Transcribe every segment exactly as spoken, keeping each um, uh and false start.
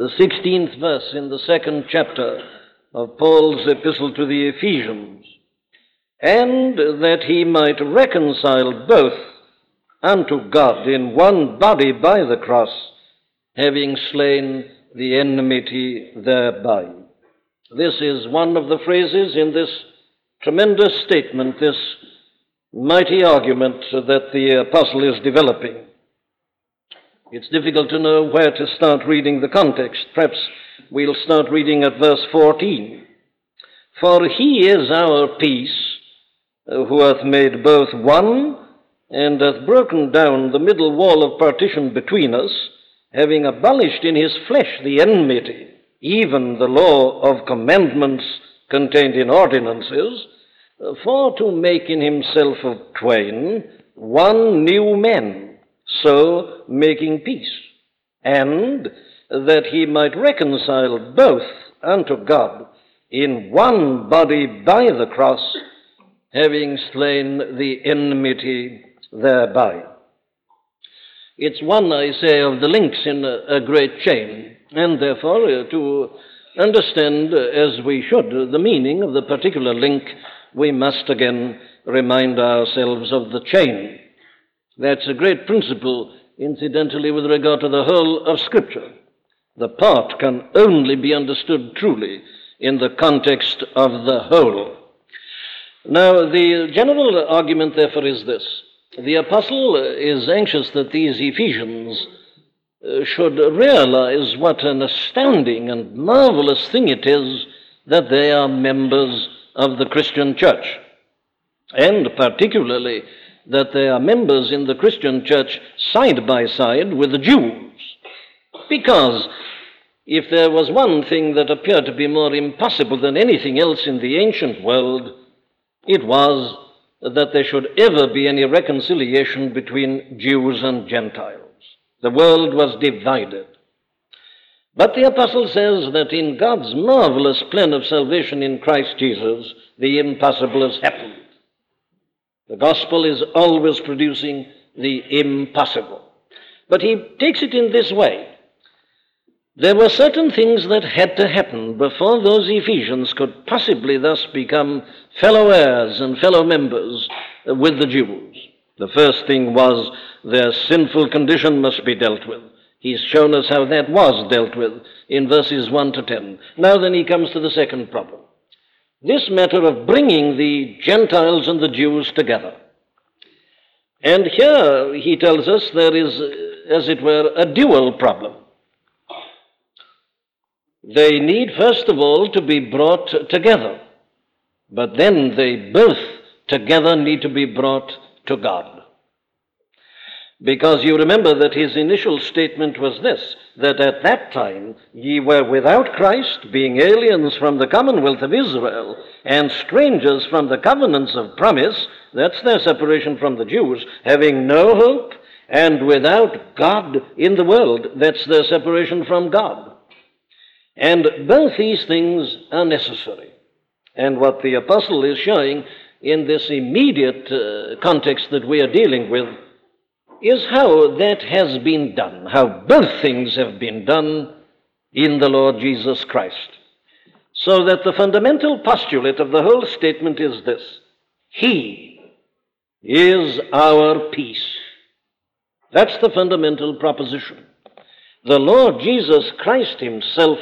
the sixteenth verse in the second chapter of Paul's epistle to the Ephesians, and that he might reconcile both unto God in one body by the cross, having slain the enmity thereby. This is one of the phrases in this tremendous statement, this mighty argument that the apostle is developing. It's difficult to know where to start reading the context. Perhaps we'll start reading at verse fourteen. For he is our peace, who hath made both one, and hath broken down the middle wall of partition between us, having abolished in his flesh the enmity, even the law of commandments contained in ordinances, for to make in himself of twain one new man, so making peace, and that he might reconcile both unto God in one body by the cross, having slain the enmity thereby. It's one, I say, of the links in a, a great chain, and therefore uh, to understand, uh, as we should, the meaning of the particular link, we must again remind ourselves of the chain. That's a great principle, incidentally, with regard to the whole of Scripture. The part can only be understood truly in the context of the whole. Now, the general argument, therefore, is this. The apostle is anxious that these Ephesians should realize what an astounding and marvelous thing it is that they are members of the Christian church, and particularly that they are members in the Christian church side by side with the Jews. Because if there was one thing that appeared to be more impossible than anything else in the ancient world, it was that there should ever be any reconciliation between Jews and Gentiles. The world was divided. But the apostle says that in God's marvelous plan of salvation in Christ Jesus, the impossible has happened. The gospel is always producing the impossible. But he takes it in this way. There were certain things that had to happen before those Ephesians could possibly thus become fellow heirs and fellow members with the Jews. The first thing was their sinful condition must be dealt with. He's shown us how that was dealt with in verses one to ten. Now then he comes to the second problem. This matter of bringing the Gentiles and the Jews together. And here he tells us there is, as it were, a dual problem. They need, first of all, to be brought together, but then they both together need to be brought to God. Because you remember that his initial statement was this, that at that time ye were without Christ, being aliens from the commonwealth of Israel, and strangers from the covenants of promise, that's their separation from the Jews, having no hope, and without God in the world, that's their separation from God. And both these things are necessary. And what the apostle is showing in this immediate uh, context that we are dealing with is how that has been done, how both things have been done in the Lord Jesus Christ. So that the fundamental postulate of the whole statement is this: He is our peace. That's the fundamental proposition. The Lord Jesus Christ himself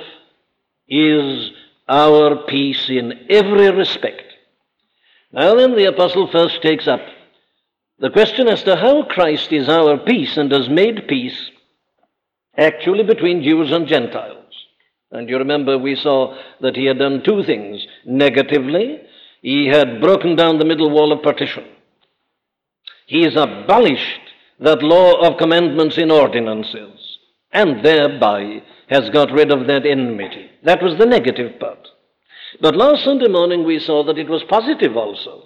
is our peace in every respect. Now then, the apostle first takes up the question as to how Christ is our peace and has made peace actually between Jews and Gentiles. And you remember we saw that he had done two things. Negatively, he had broken down the middle wall of partition. He has abolished that law of commandments in ordinances, and thereby has got rid of that enmity. That was the negative part. But last Sunday morning we saw that it was positive also.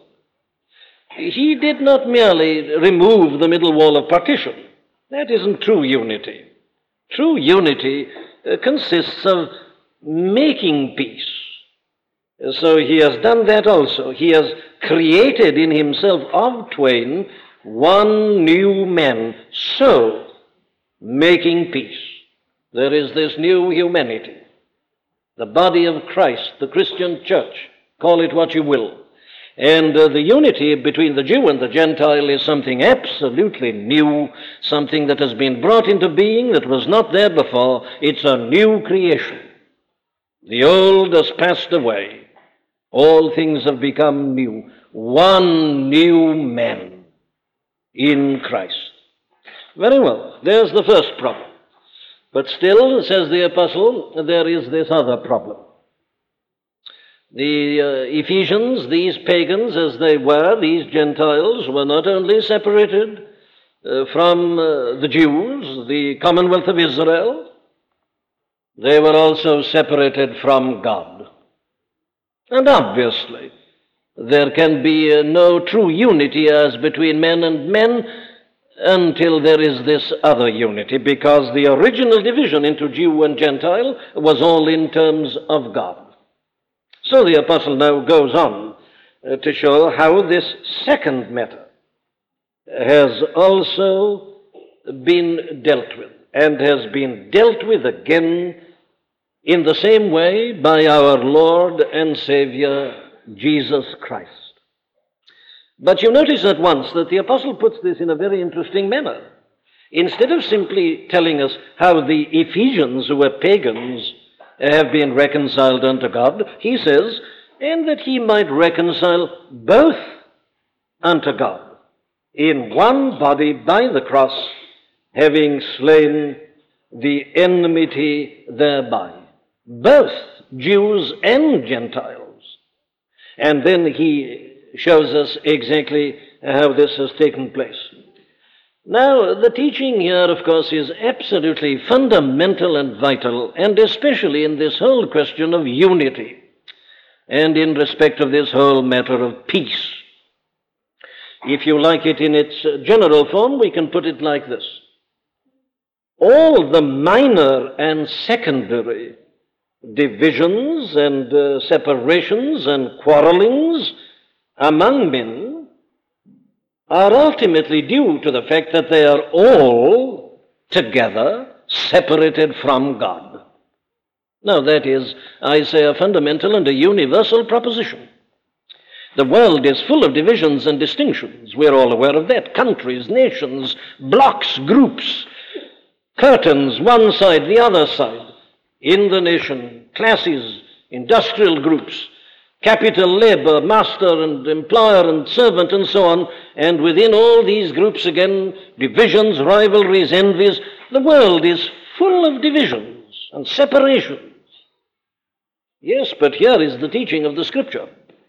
He did not merely remove the middle wall of partition. That isn't true unity. True unity uh, consists of making peace. So he has done that also. He has created in himself of twain one new man, so making peace. There is this new humanity, the body of Christ, the Christian church, call it what you will. And uh, the unity between the Jew and the Gentile is something absolutely new, something that has been brought into being that was not there before. It's a new creation. The old has passed away. All things have become new. One new man in Christ. Very well, there's the first problem. But still, says the apostle, there is this other problem. The uh, Ephesians, these pagans as they were, these Gentiles, were not only separated uh, from uh, the Jews, the commonwealth of Israel, they were also separated from God. And obviously, there can be uh, no true unity as between men and men until there is this other unity, because the original division into Jew and Gentile was all in terms of God. So the apostle now goes on uh, to show how this second matter has also been dealt with, and has been dealt with again in the same way by our Lord and Savior, Jesus Christ. But you notice at once that the apostle puts this in a very interesting manner. Instead of simply telling us how the Ephesians, who were pagans, have been reconciled unto God, he says, and that he might reconcile both unto God in one body by the cross, having slain the enmity thereby, both Jews and Gentiles. And then he shows us exactly how this has taken place. Now, the teaching here, of course, is absolutely fundamental and vital, and especially in this whole question of unity, and in respect of this whole matter of peace. If you like it in its general form, we can put it like this. All the minor and secondary divisions and uh, separations and quarrelings among men are ultimately due to the fact that they are all together separated from God. Now that is, I say, a fundamental and a universal proposition. The world is full of divisions and distinctions. We're all aware of that. Countries, nations, blocks, groups, curtains, one side, the other side. In the nation, classes, industrial groups, capital, labor, master and employer and servant and so on. And within all these groups again, divisions, rivalries, envies. The world is full of divisions and separations. Yes, but here is the teaching of the Scripture.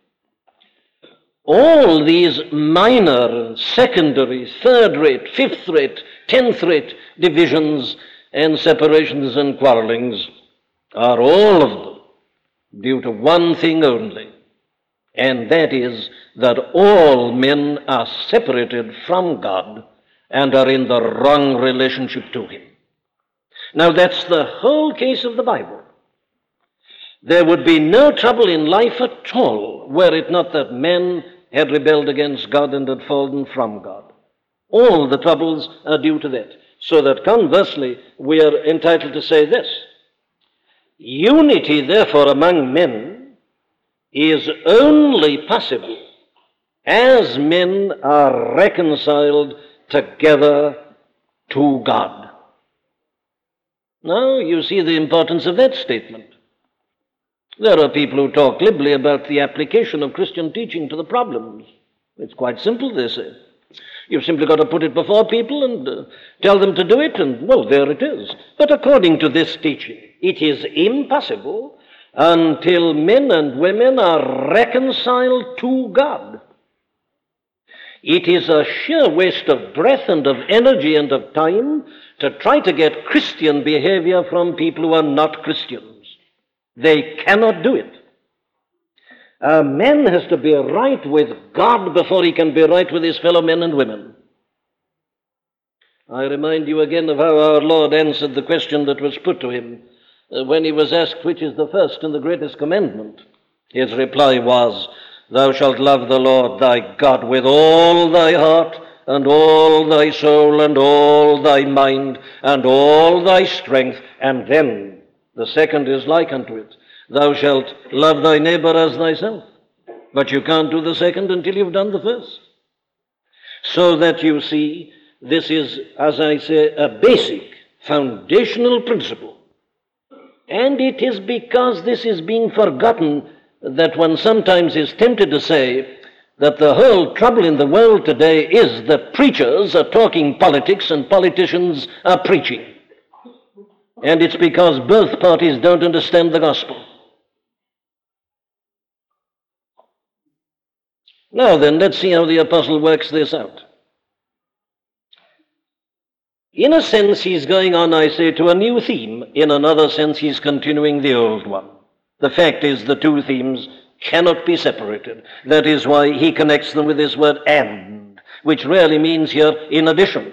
All these minor, secondary, third-rate, fifth-rate, tenth-rate divisions and separations and quarrelings are all of them due to one thing only, and that is that all men are separated from God and are in the wrong relationship to Him. Now that's the whole case of the Bible. There would be no trouble in life at all were it not that men had rebelled against God and had fallen from God. All the troubles are due to that. So that conversely, we are entitled to say this. Unity, therefore, among men is only possible as men are reconciled together to God. Now, you see the importance of that statement. There are people who talk glibly about the application of Christian teaching to the problems. It's quite simple, they say. You've simply got to put it before people and uh, tell them to do it, and, well, there it is. But according to this teaching, it is impossible until men and women are reconciled to God. It is a sheer waste of breath and of energy and of time to try to get Christian behavior from people who are not Christians. They cannot do it. A man has to be right with God before he can be right with his fellow men and women. I remind you again of how our Lord answered the question that was put to him uh, when he was asked which is the first and the greatest commandment. His reply was, "Thou shalt love the Lord thy God with all thy heart and all thy soul, and all thy mind, and all thy strength. And then the second is like unto it. Thou shalt love thy neighbor as thyself. But you can't do the second until you've done the first. So that you see, this is, as I say, a basic, foundational principle. And it is because this is being forgotten that one sometimes is tempted to say that the whole trouble in the world today is that preachers are talking politics and politicians are preaching. And it's because both parties don't understand the gospel. Now then, let's see how the apostle works this out. In a sense, he's going on, I say, to a new theme. In another sense, he's continuing the old one. The fact is, the two themes cannot be separated. That is why he connects them with this word and, which really means here in addition.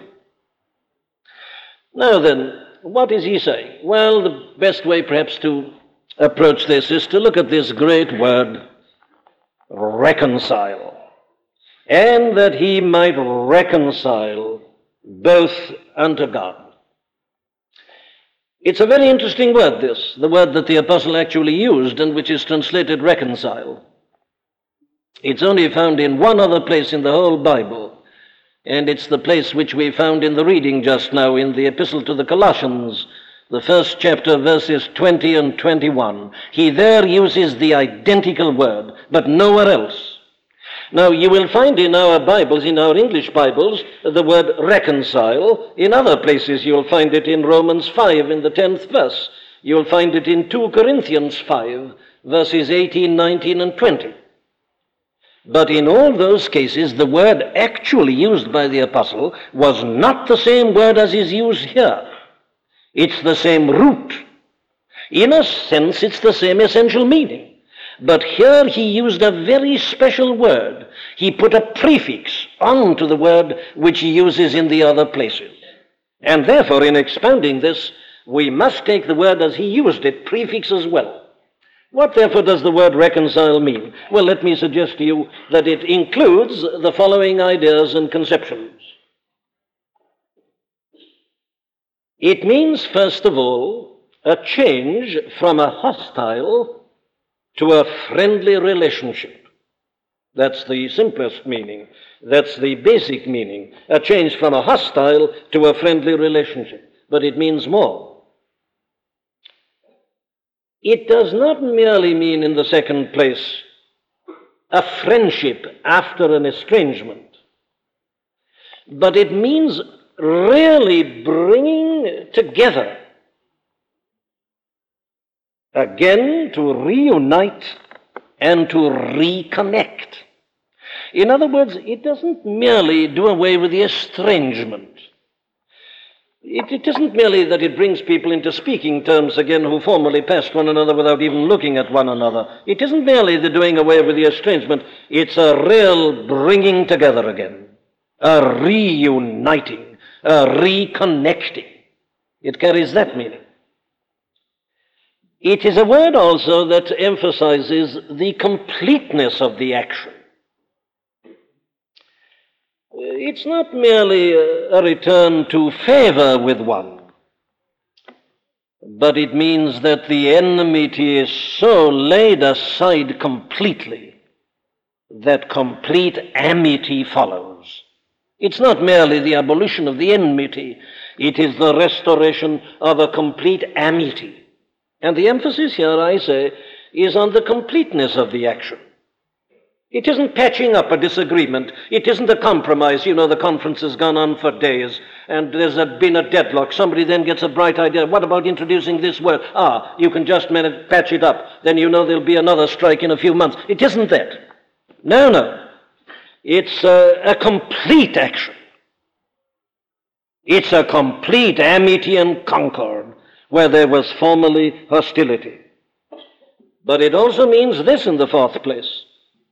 Now then, what is he saying? Well, the best way perhaps to approach this is to look at this great word, reconcile. And that he might reconcile both unto God. It's a very interesting word, this, the word that the apostle actually used and which is translated reconcile. It's only found in one other place in the whole Bible, and it's the place which we found in the reading just now in the epistle to the Colossians, the first chapter, verses twenty and twenty-one. He there uses the identical word, but nowhere else. Now, you will find in our Bibles, in our English Bibles, the word reconcile. In other places, you'll find it in Romans five, in the tenth verse. You'll find it in two Corinthians five, verses eighteen, nineteen, and twenty. But in all those cases, the word actually used by the apostle was not the same word as is used here. It's the same root. In a sense, it's the same essential meaning. But here he used a very special word. He put a prefix on to the word which he uses in the other places. And therefore, in expounding this, we must take the word as he used it, prefix as well. What therefore does the word reconcile mean? Well, let me suggest to you that it includes the following ideas and conceptions. It means, first of all, a change from a hostile to a friendly relationship. That's the simplest meaning. That's the basic meaning. A change from a hostile to a friendly relationship. But it means more. It does not merely mean, in the second place, a friendship after an estrangement, but it means really bringing together again, to reunite and to reconnect. In other words, it doesn't merely do away with the estrangement. It, it isn't merely that it brings people into speaking terms again who formerly passed one another without even looking at one another. It isn't merely the doing away with the estrangement. It's a real bringing together again, a reuniting, a reconnecting. It carries that meaning. It is a word also that emphasizes the completeness of the action. It's not merely a return to favor with one, but it means that the enmity is so laid aside completely that complete amity follows. It's not merely the abolition of the enmity, it is the restoration of a complete amity. And the emphasis here, I say, is on the completeness of the action. It isn't patching up a disagreement. It isn't a compromise. You know, the conference has gone on for days, and there's a, been a deadlock. Somebody then gets a bright idea. What about introducing this word? Ah, you can just manage, patch it up. Then you know there'll be another strike in a few months. It isn't that. No, no. It's a, a complete action. It's a complete amity and concord, where there was formerly hostility. But it also means this in the fourth place.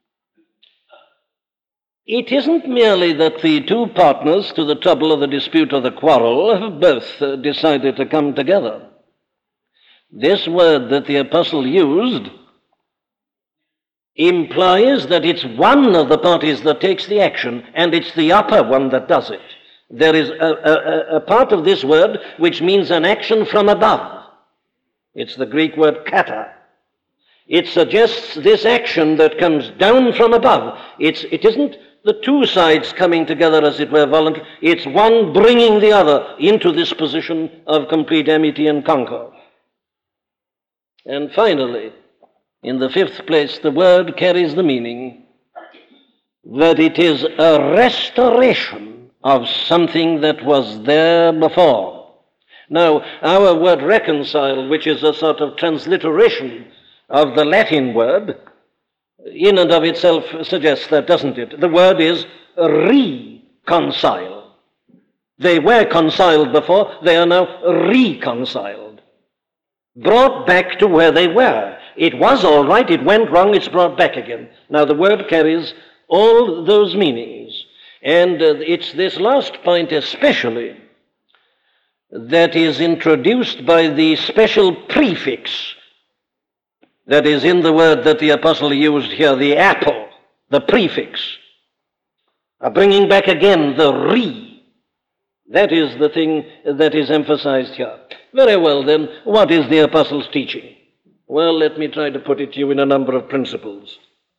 It isn't merely that the two partners to the trouble or the dispute or the quarrel have both uh, decided to come together. This word that the apostle used implies that it's one of the parties that takes the action, and it's the upper one that does it. There is a, a, a part of this word which means an action from above. It's the Greek word kata. It suggests this action that comes down from above. It's, it isn't the two sides coming together as it were voluntary. It's one bringing the other into this position of complete amity and concord. And finally, in the fifth place, the word carries the meaning that it is a restoration of something that was there before. Now, our word reconcile, which is a sort of transliteration of the Latin word, in and of itself suggests that, doesn't it? The word is reconcile. They were conciled before, they are now reconciled. Brought back to where they were. It was all right, it went wrong, it's brought back again. Now the word carries all those meanings. And uh, it's this last point especially that is introduced by the special prefix that is in the word that the apostle used here, the apo, the prefix. Uh, bringing back again the re. That is the thing that is emphasized here. Very well then, what is the apostle's teaching? Well, let me try to put it to you in a number of principles.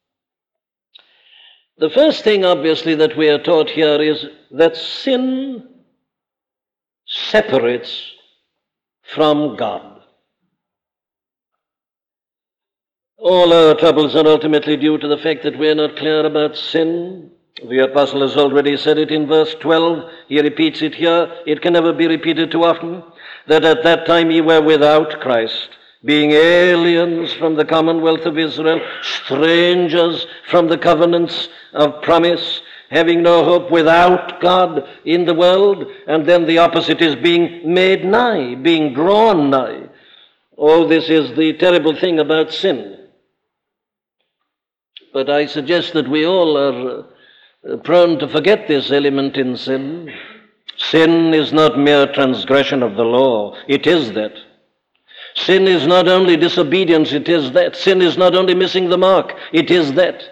The first thing, obviously, that we are taught here is that sin separates from God. All our troubles are ultimately due to the fact that we are not clear about sin. The apostle has already said it in verse twelve. He repeats it here. It can never be repeated too often. That at that time ye were without Christ, being aliens from the commonwealth of Israel, strangers from the covenants of promise, having no hope, without God in the world. And then the opposite is being made nigh, being drawn nigh. Oh, this is the terrible thing about sin. But I suggest that we all are uh, prone to forget this element in sin. Sin is not mere transgression of the law. It is that. Sin is not only disobedience, it is that. Sin is not only missing the mark, it is that.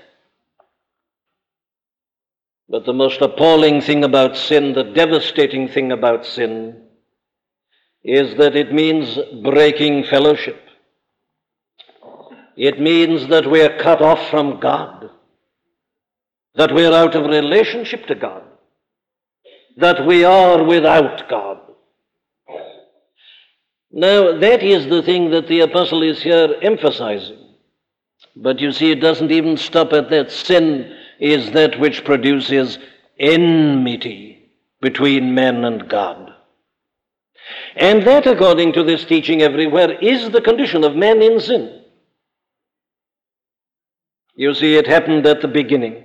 But the most appalling thing about sin, the devastating thing about sin, is that it means breaking fellowship. It means that we are cut off from God, that we are out of relationship to God, that we are without God. Now, that is the thing that the apostle is here emphasizing. But you see, it doesn't even stop at that. Sin is that which produces enmity between men and God. And that, according to this teaching everywhere, is the condition of man in sin. You see, it happened at the beginning.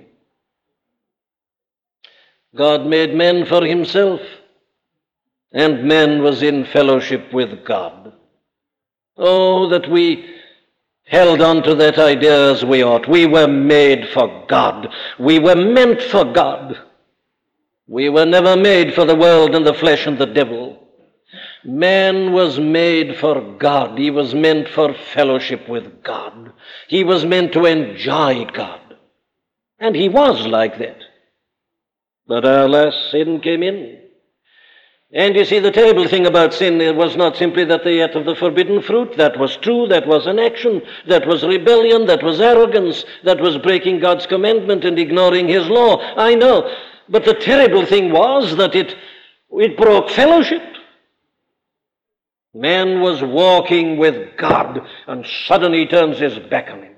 God made man for himself, and man was in fellowship with God. Oh, that we held on to that idea as we ought. We were made for God. We were meant for God. We were never made for the world and the flesh and the devil. Man was made for God. He was meant for fellowship with God. He was meant to enjoy God. And he was like that. But alas, sin came in. And you see, the terrible thing about sin was not simply that they ate of the forbidden fruit. That was true. That was an action. That was rebellion. That was arrogance. That was breaking God's commandment and ignoring his law. I know. But the terrible thing was that it, it broke fellowship. Man was walking with God, and suddenly he turns his back on him.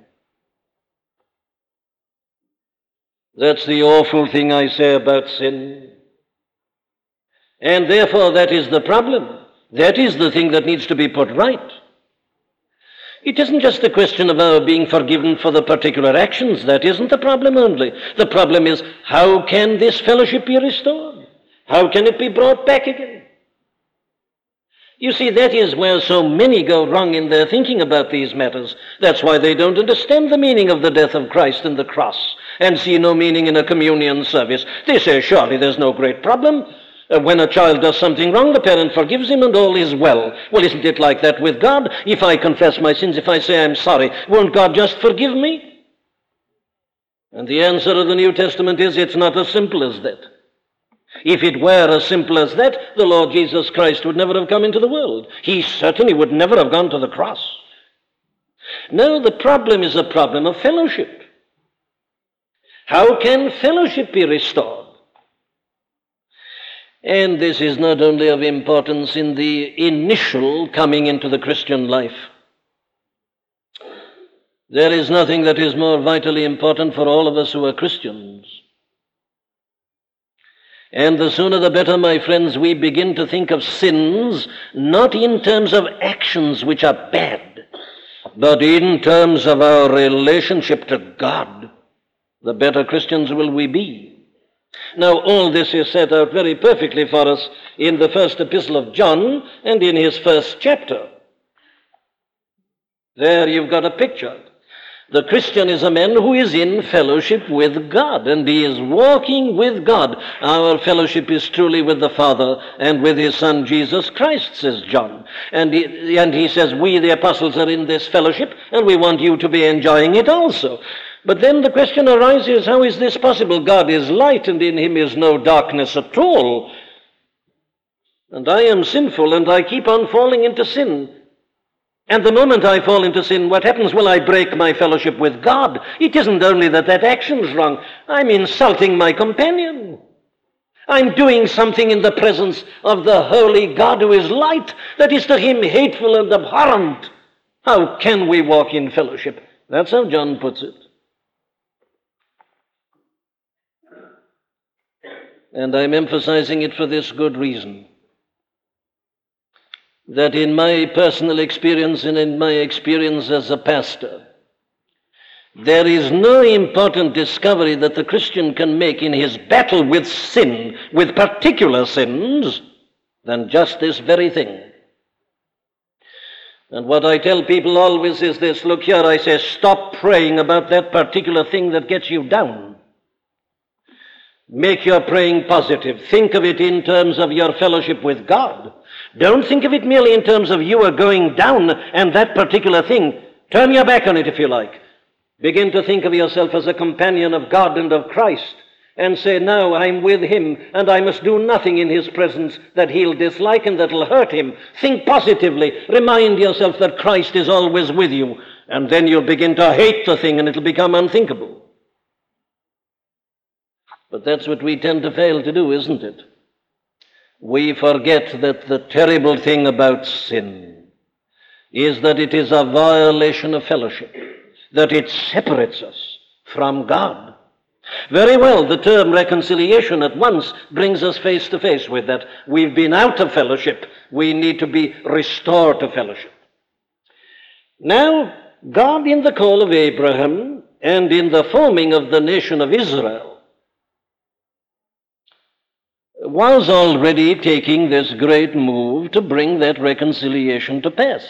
That's the awful thing I say about sin. And therefore that is the problem. That is the thing that needs to be put right. It isn't just a question of our being forgiven for the particular actions. That isn't the problem only. The problem is, how can this fellowship be restored? How can it be brought back again? You see, that is where so many go wrong in their thinking about these matters. That's why they don't understand the meaning of the death of Christ and the cross, and see no meaning in a communion service. They say, surely there's no great problem. Uh, when a child does something wrong, the parent forgives him and all is well. Well, isn't it like that with God? If I confess my sins, if I say I'm sorry, won't God just forgive me? And the answer of the New Testament is it's not as simple as that. If it were as simple as that, the Lord Jesus Christ would never have come into the world. He certainly would never have gone to the cross. No, the problem is a problem of fellowship. How can fellowship be restored? And this is not only of importance in the initial coming into the Christian life. There is nothing that is more vitally important for all of us who are Christians. And the sooner the better, my friends, we begin to think of sins not in terms of actions which are bad, but in terms of our relationship to God, the better Christians will we be. Now, all this is set out very perfectly for us in the first epistle of John and in his first chapter. There you've got a picture. The Christian is a man who is in fellowship with God, and he is walking with God. Our fellowship is truly with the Father and with his Son Jesus Christ, says John. And he, and he says, we, the apostles, are in this fellowship, and we want you to be enjoying it also. But then the question arises, how is this possible? God is light, and in him is no darkness at all. And I am sinful, and I keep on falling into sin. And the moment I fall into sin, what happens? Well, I break my fellowship with God. It isn't only that that action's wrong. I'm insulting my companion. I'm doing something in the presence of the holy God who is light that is to him hateful and abhorrent. How can we walk in fellowship? That's how John puts it. And I'm emphasizing it for this good reason. That in my personal experience and in my experience as a pastor, there is no important discovery that the Christian can make in his battle with sin, with particular sins, than just this very thing. And what I tell people always is this, look here, I say, stop praying about that particular thing that gets you down. Make your praying positive. Think of it in terms of your fellowship with God. Don't think of it merely in terms of you are going down and that particular thing. Turn your back on it if you like. Begin to think of yourself as a companion of God and of Christ and say, now I'm with him and I must do nothing in his presence that he'll dislike and that'll hurt him. Think positively. Remind yourself that Christ is always with you, and then you'll begin to hate the thing and it'll become unthinkable. But that's what we tend to fail to do, isn't it? We forget that the terrible thing about sin is that it is a violation of fellowship, that it separates us from God. Very well, the term reconciliation at once brings us face to face with that. We've been out of fellowship. We need to be restored to fellowship. Now, God, in the call of Abraham and in the forming of the nation of Israel, was already taking this great move to bring that reconciliation to pass.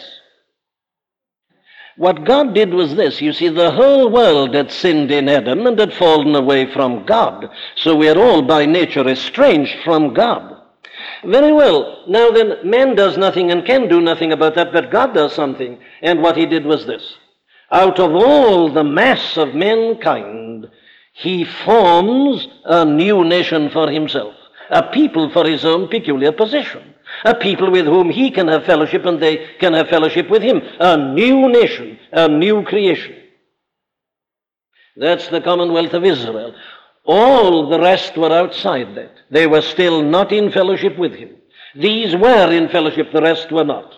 What God did was this. You see, the whole world had sinned in Adam and had fallen away from God. So we are all by nature estranged from God. Very well. Now then, man does nothing and can do nothing about that, but God does something. And what he did was this. Out of all the mass of mankind, he forms a new nation for himself. A people for his own peculiar possession. A people with whom he can have fellowship and they can have fellowship with him. A new nation, a new creation. That's the Commonwealth of Israel. All the rest were outside that. They were still not in fellowship with him. These were in fellowship, the rest were not.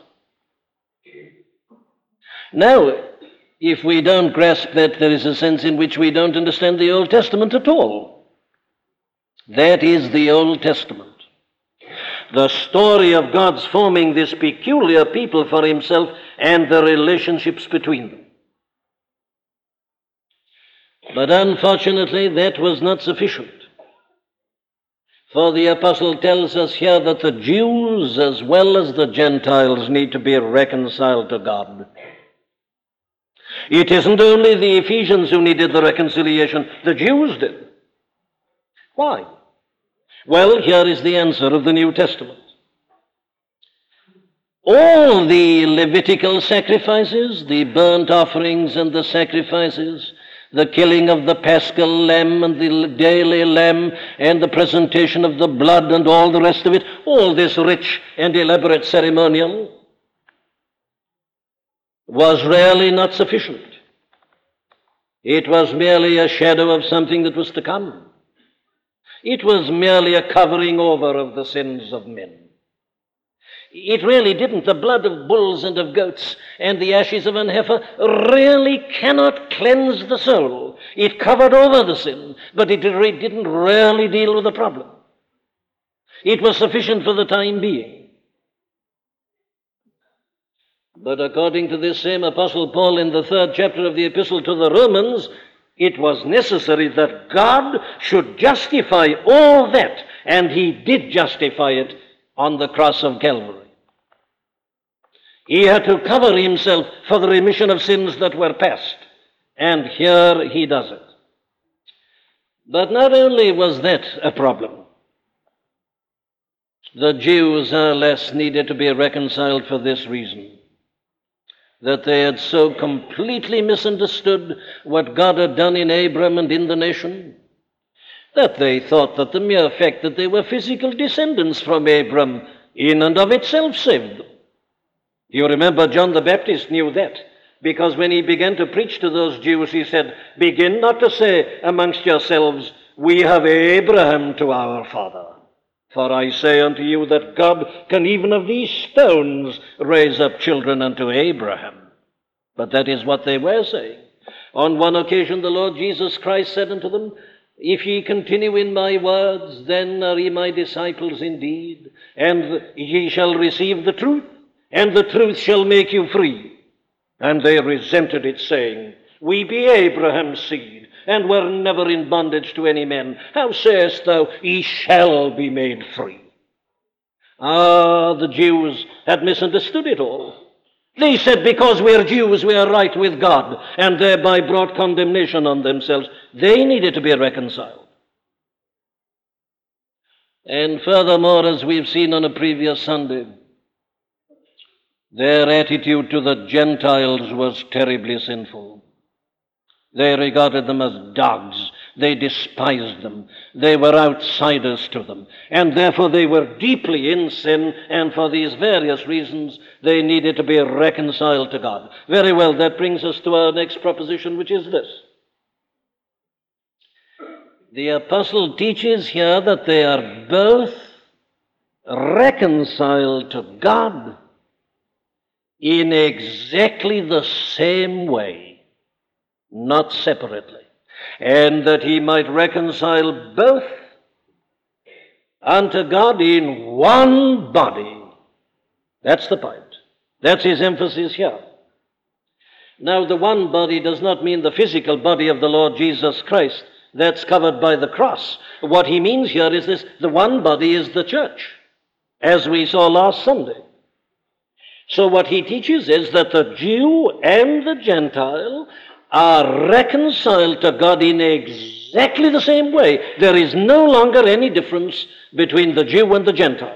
Now, if we don't grasp that, there is a sense in which we don't understand the Old Testament at all. That is the Old Testament. The story of God's forming this peculiar people for himself and the relationships between them. But unfortunately, that was not sufficient. For the apostle tells us here that the Jews as well as the Gentiles need to be reconciled to God. It isn't only the Ephesians who needed the reconciliation, the Jews did. Why? Well, here is the answer of the New Testament. All the Levitical sacrifices, the burnt offerings and the sacrifices, the killing of the paschal lamb and the daily lamb and the presentation of the blood and all the rest of it, all this rich and elaborate ceremonial, was really not sufficient. It was merely a shadow of something that was to come. It was merely a covering over of the sins of men. It really didn't. The blood of bulls and of goats and the ashes of an heifer really cannot cleanse the soul. It covered over the sin, but it didn't really deal with the problem. It was sufficient for the time being. But according to this same Apostle Paul in the third chapter of the Epistle to the Romans, it was necessary that God should justify all that, and he did justify it on the cross of Calvary. He had to cover himself for the remission of sins that were past, and here he does it. But not only was that a problem, the Jews, alas, needed to be reconciled for this reason, that they had so completely misunderstood what God had done in Abram and in the nation, that they thought that the mere fact that they were physical descendants from Abram in and of itself saved them. You remember John the Baptist knew that, because when he began to preach to those Jews, he said, "Begin not to say amongst yourselves, we have Abraham to our father. For I say unto you that God can even of these stones raise up children unto Abraham." But that is what they were saying. On one occasion the Lord Jesus Christ said unto them, "If ye continue in my words, then are ye my disciples indeed, and ye shall receive the truth, and the truth shall make you free." And they resented it, saying, "We be Abraham's seed, and were never in bondage to any man. How sayest thou, ye shall be made free?" Ah, the Jews had misunderstood it all. They said, because we are Jews, we are right with God, and thereby brought condemnation on themselves. They needed to be reconciled. And furthermore, as we've seen on a previous Sunday, their attitude to the Gentiles was terribly sinful. They regarded them as dogs. They despised them. They were outsiders to them. And therefore they were deeply in sin, and for these various reasons they needed to be reconciled to God. Very well, that brings us to our next proposition, which is this. The apostle teaches here that they are both reconciled to God in exactly the same way, not separately, and that he might reconcile both unto God in one body. That's the point. That's his emphasis here. Now, the one body does not mean the physical body of the Lord Jesus Christ. That's covered by the cross. What he means here is this: the one body is the church, as we saw last Sunday. So what he teaches is that the Jew and the Gentile are reconciled to God in exactly the same way. There is no longer any difference between the Jew and the Gentile.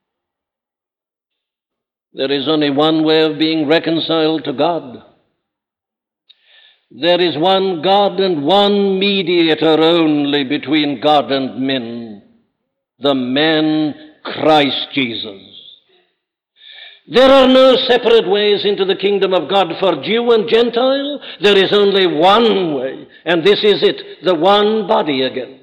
There is only one way of being reconciled to God. There is one God and one mediator only between God and men, the man Christ Jesus. There are no separate ways into the kingdom of God for Jew and Gentile. There is only one way, and this is it, the one body again.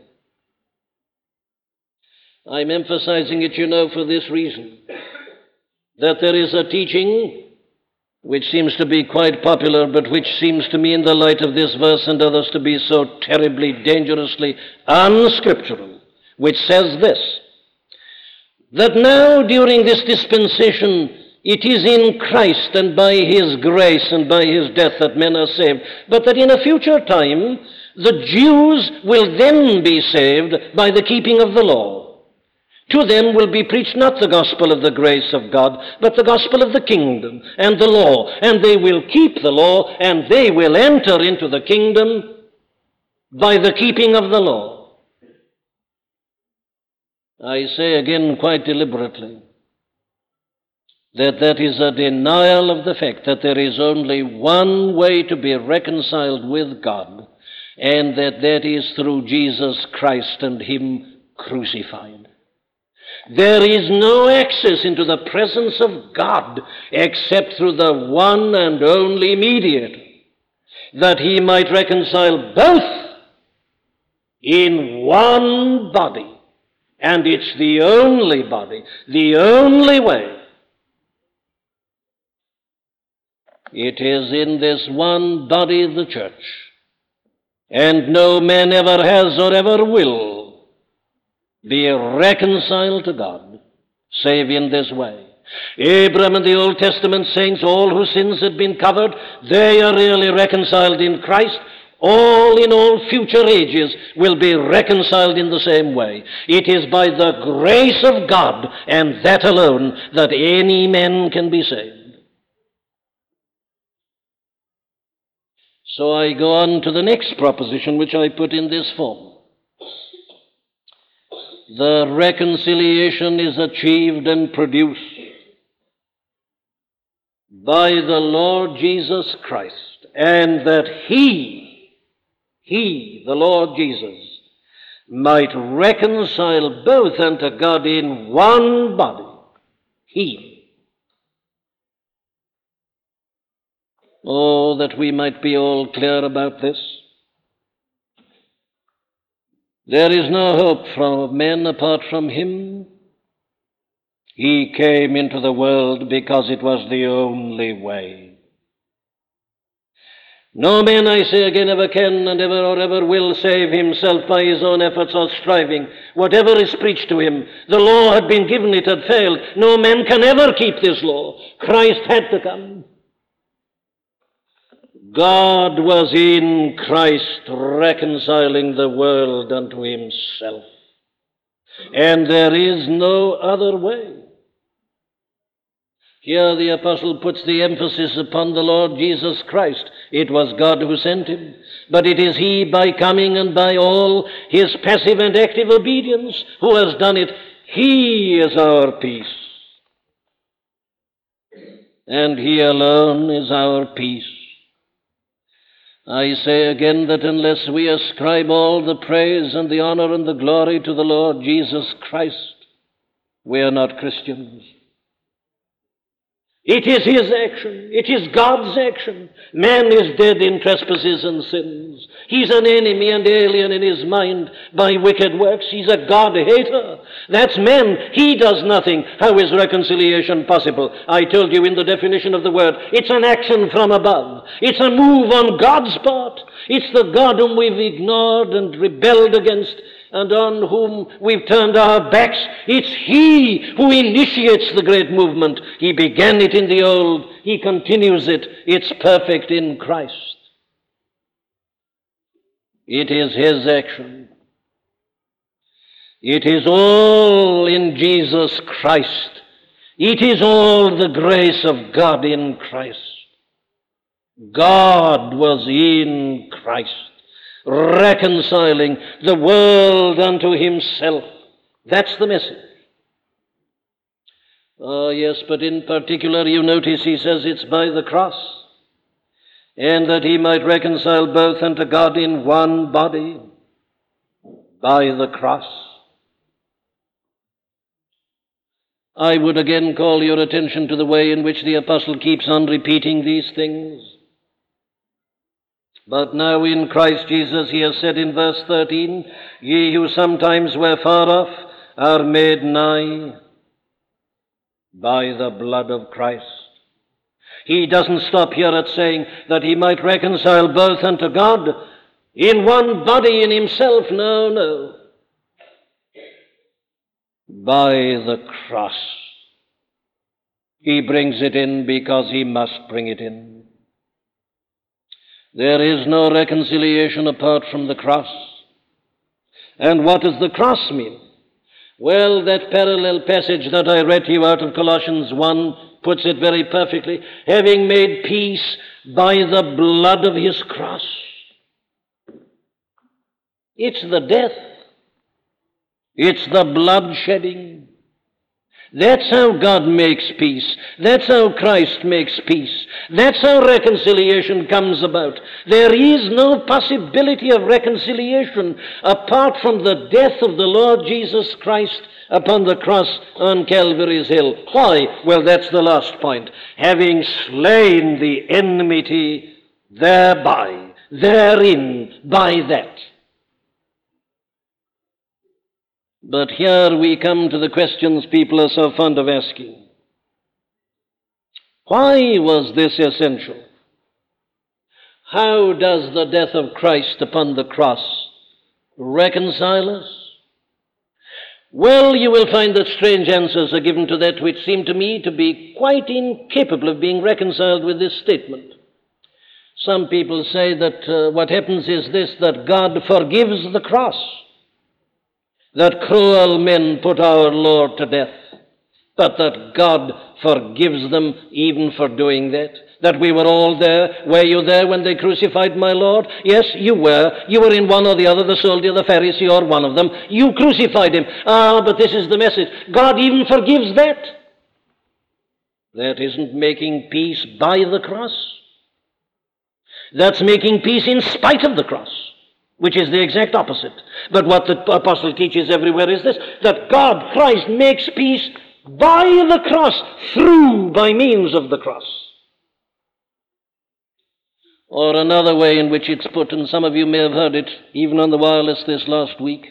I'm emphasizing it, you know, for this reason, that there is a teaching which seems to be quite popular, but which seems to me in the light of this verse and others to be so terribly, dangerously unscriptural, which says this, that now during this dispensation it is in Christ and by his grace and by his death that men are saved, but that in a future time the Jews will then be saved by the keeping of the law. To them will be preached not the gospel of the grace of God, but the gospel of the kingdom and the law, and they will keep the law, and they will enter into the kingdom by the keeping of the law. I say again quite deliberately that that is a denial of the fact that there is only one way to be reconciled with God, and that that is through Jesus Christ and Him crucified. There is no access into the presence of God except through the one and only mediator, that He might reconcile both in one body. And it's the only body, the only way. It is in this one body, the church, and no man ever has or ever will be reconciled to God, save in this way. Abraham and the Old Testament saints, all whose sins had been covered, they are really reconciled in Christ. All in all future ages will be reconciled in the same way. It is by the grace of God, and that alone, that any man can be saved. So I go on to the next proposition, which I put in this form. The reconciliation is achieved and produced by the Lord Jesus Christ, and that He, He, the Lord Jesus, might reconcile both unto God in one body. He. Oh, that we might be all clear about this. There is no hope for men apart from Him. He came into the world because it was the only way. No man, I say again, ever can and ever or ever will save himself by his own efforts or striving. Whatever is preached to him, the law had been given, it had failed. No man can ever keep this law. Christ had to come. God was in Christ reconciling the world unto Himself. And there is no other way. Here the apostle puts the emphasis upon the Lord Jesus Christ. It was God who sent Him, but it is He, by coming and by all His passive and active obedience, who has done it. He is our peace. And He alone is our peace. I say again that unless we ascribe all the praise and the honor and the glory to the Lord Jesus Christ, we are not Christians. It is His action. It is God's action. Man is dead in trespasses and sins. He's an enemy and alien in his mind by wicked works. He's a God-hater. That's man. He does nothing. How is reconciliation possible? I told you in the definition of the word, it's an action from above. It's a move on God's part. It's the God whom we've ignored and rebelled against, and on whom we've turned our backs. It's He who initiates the great movement. He began it in the old. He continues it. It's perfect in Christ. It is His action. It is all in Jesus Christ. It is all the grace of God in Christ. God was in Christ, reconciling the world unto Himself. That's the message. Oh, yes, but in particular, you notice he says it's by the cross, and that He might reconcile both unto God in one body, by the cross. I would again call your attention to the way in which the apostle keeps on repeating these things. But now in Christ Jesus, he has said in verse thirteen, ye who sometimes were far off are made nigh by the blood of Christ. He doesn't stop here at saying that He might reconcile both unto God in one body in Himself. No, no. By the cross. He brings it in because He must bring it in. There is no reconciliation apart from the cross. And what does the cross mean? Well, that parallel passage that I read to you out of Colossians one puts it very perfectly. Having made peace by the blood of His cross. It's the death. It's the blood shedding. That's how God makes peace. That's how Christ makes peace. That's how reconciliation comes about. There is no possibility of reconciliation apart from the death of the Lord Jesus Christ upon the cross on Calvary's hill. Why? Well, that's the last point. Having slain the enmity thereby, therein, by that. But here we come to the questions people are so fond of asking. Why was this essential? How does the death of Christ upon the cross reconcile us? Well, you will find that strange answers are given to that which seem to me to be quite incapable of being reconciled with this statement. Some people say that uh, what happens is this, that God forgives the cross, that cruel men put our Lord to death, but that God forgives them even for doing that. That we were all there. Were you there when they crucified my Lord? Yes, you were. You were in one or the other, the soldier, the Pharisee, or one of them. You crucified him. Ah, but this is the message. God even forgives that. That isn't making peace by the cross. That's making peace in spite of the cross, which is the exact opposite. But what the apostle teaches everywhere is this, that God, Christ, makes peace by the cross, through, by means of the cross. Or another way in which it's put, and some of you may have heard it, even on the wireless this last week.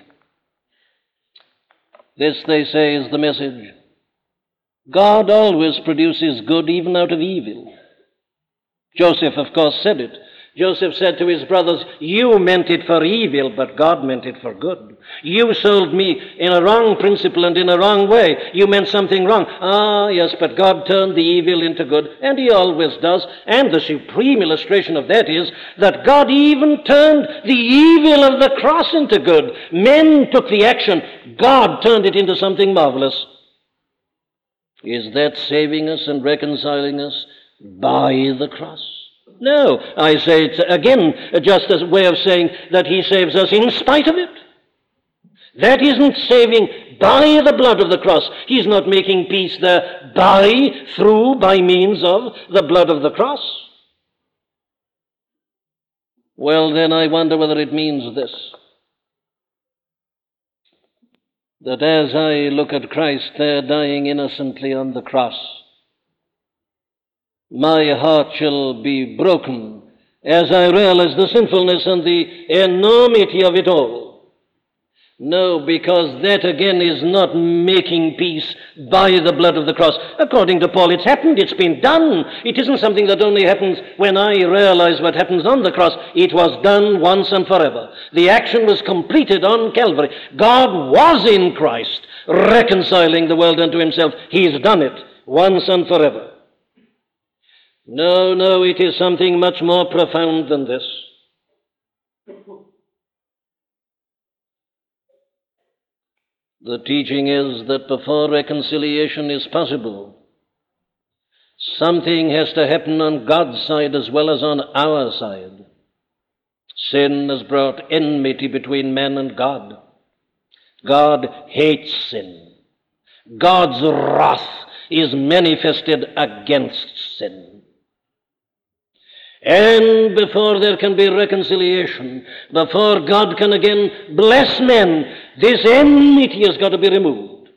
This, they say, is the message. God always produces good even out of evil. Joseph, of course, said it. Joseph said to his brothers, you meant it for evil, but God meant it for good. You sold me in a wrong principle and in a wrong way. You meant something wrong. Ah, yes, but God turned the evil into good, and he always does. And the supreme illustration of that is that God even turned the evil of the cross into good. Men took the action. God turned it into something marvelous. Is that saving us and reconciling us by the cross? No, I say it again, just as a way of saying that he saves us in spite of it. That isn't saving by the blood of the cross. He's not making peace there by, through, by means of the blood of the cross. Well, then I wonder whether it means this, that as I look at Christ there dying innocently on the cross, my heart shall be broken as I realize the sinfulness and the enormity of it all. No, because that again is not making peace by the blood of the cross. According to Paul, it's happened, it's been done. It isn't something that only happens when I realize what happens on the cross. It was done once and forever. The action was completed on Calvary. God was in Christ, reconciling the world unto himself. He's done it once and forever. No, no, it is something much more profound than this. The teaching is that before reconciliation is possible, something has to happen on God's side as well as on our side. Sin has brought enmity between man and God. God hates sin. God's wrath is manifested against sin. And before there can be reconciliation, before God can again bless men, this enmity has got to be removed.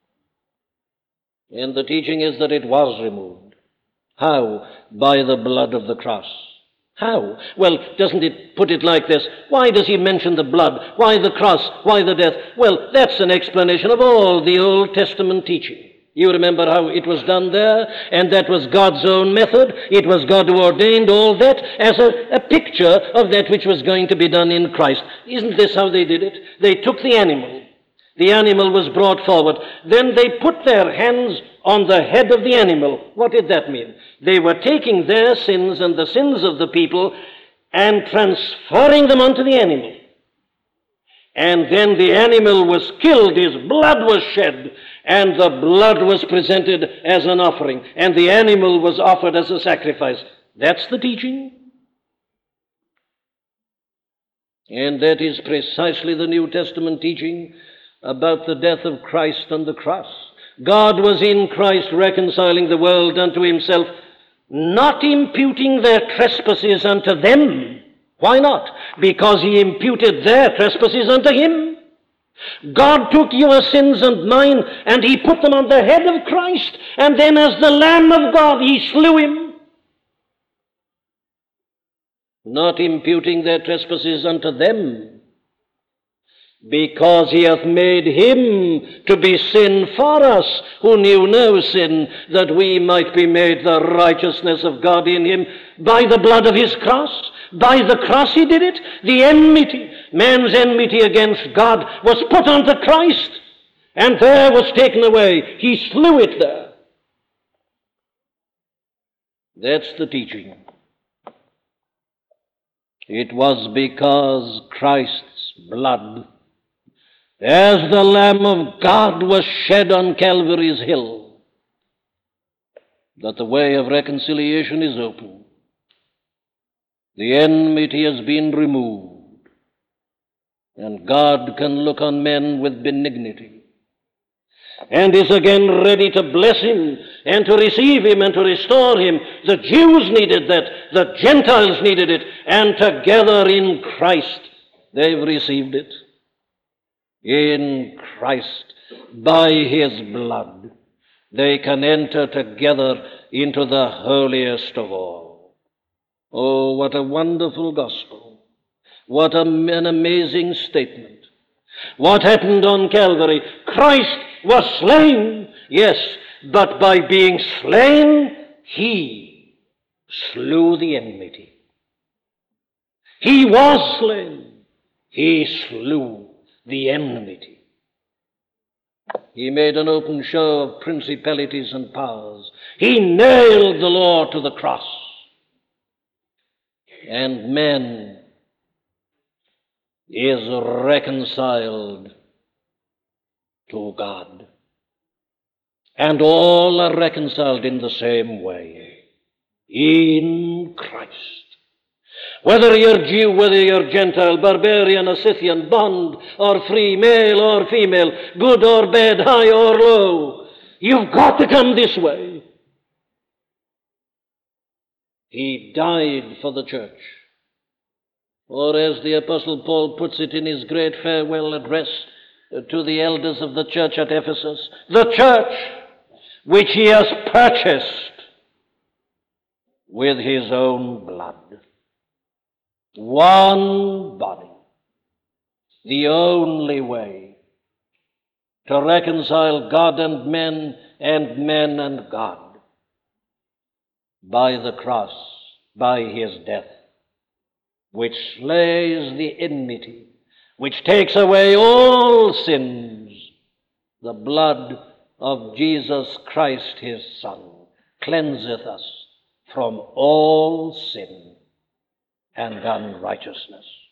And the teaching is that it was removed. How? By the blood of the cross. How? Well, doesn't it put it like this? Why does he mention the blood? Why the cross? Why the death? Well, that's an explanation of all the Old Testament teaching. You remember how it was done there, and that was God's own method. It was God who ordained all that as a, a picture of that which was going to be done in Christ. Isn't this how they did it? They took the animal. The animal was brought forward. Then they put their hands on the head of the animal. What did that mean? They were taking their sins and the sins of the people and transferring them onto the animal. And then the animal was killed, his blood was shed, and the blood was presented as an offering, and the animal was offered as a sacrifice. That's the teaching. And that is precisely the New Testament teaching about the death of Christ on the cross. God was in Christ reconciling the world unto himself, not imputing their trespasses unto them. Why not? Because he imputed their trespasses unto him. God took your sins and mine, and he put them on the head of Christ, and then as the Lamb of God he slew him, not imputing their trespasses unto them, because he hath made him to be sin for us, who knew no sin, that we might be made the righteousness of God in him, by the blood of his cross. By the cross he did it. The enmity, man's enmity against God, was put onto Christ, and there was taken away. He slew it there. That's the teaching. It was because Christ's blood, as the Lamb of God, was shed on Calvary's hill, that the way of reconciliation is open. The enmity has been removed, and God can look on men with benignity, and is again ready to bless him and to receive him and to restore him. The Jews needed that, the Gentiles needed it, and together in Christ they've received it. In Christ, by his blood, they can enter together into the holiest of all. Oh, what a wonderful gospel. What a, an amazing statement. What happened on Calvary? Christ was slain, yes, but by being slain, he slew the enmity. He was slain. He slew the enmity. He made an open show of principalities and powers. He nailed the law to the cross. And man is reconciled to God. And all are reconciled in the same way, in Christ. Whether you're Jew, whether you're Gentile, barbarian, or Scythian, bond or free, male or female, good or bad, high or low, you've got to come this way. He died for the church. Or as the Apostle Paul puts it in his great farewell address to the elders of the church at Ephesus, the church which he has purchased with his own blood. One body, the only way to reconcile God and men and men and God, by the cross, by his death, which slays the enmity, which takes away all sins. The blood of Jesus Christ, his Son, cleanseth us from all sin and unrighteousness.